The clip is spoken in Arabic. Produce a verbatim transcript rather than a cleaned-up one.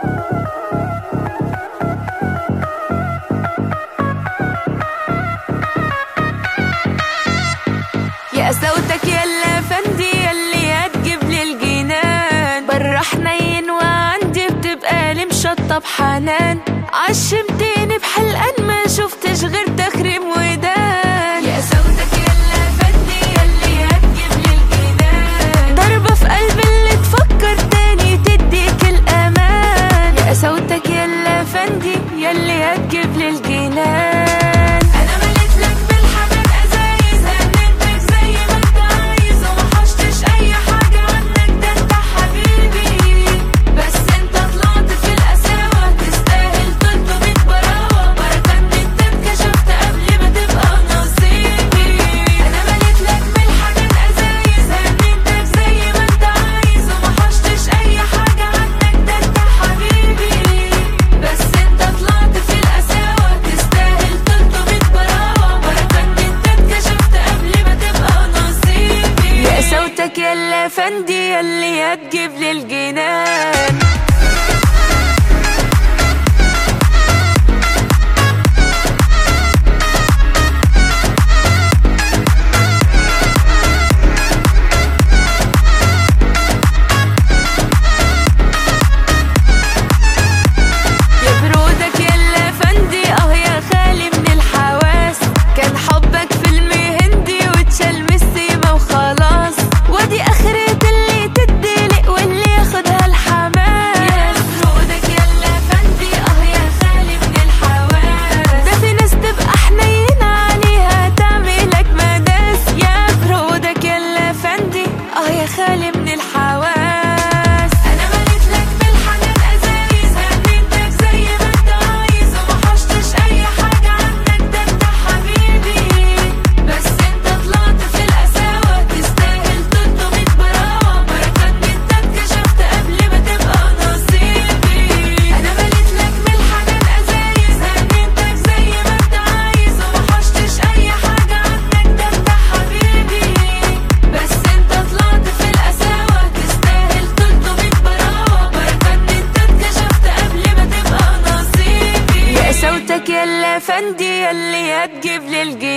يا قساوتك يلا فندي يلي هتجيب لي الجنان، برا حنين وعندي بتبقى لي مشطب حنان، عشمتيني بحلقان ما شفتش غير تخريم ودان. يا قساوتك يلا فندي يلي هتجيب لي الجنان، ضربة في قلبي اللي تفكر تاني تديك الأمان. يا قساوتك يلا فندي يلي هتجيب لي الجنان، يلا فندي يلي هتجيب لي الجنان. يا برودك يلا فندي اه يا خالي من الحواس، كان حبك فيلم هندي واتشال من السيما وخلاص، ودي اخرة اللي تدلق واللي ياخدها الحماس. يا برودك يلا فندي اه يا خالي من الحواس، ده في ناس تبقى حنينة عليها تعملك مداس. يا برودك يلا فندي اه يا خالي من الحواس، انا مليت لك بالحنان ازايز، هنيتك زي ما انت عايز ومحشتش اي حاجة عنك، ده انت حبيبي بس انت طلعت في القساوة تستاهل تلتمية براوة، بركات انت اتكشفت قبل ما تبقى نصيبي. انا مليت لك بالحنان ازايز، هنيتك زي ما انت عايز ومحشتش اي حاجة عنك، ده انت حبيبي بس انت طلعت في القساوة تستاهل تلتمية براوة، بركات انت اتكشفت قبل ما تبقى نصيبي. يا قساوتك يلا فندي يلي هتجيب لي الجنان.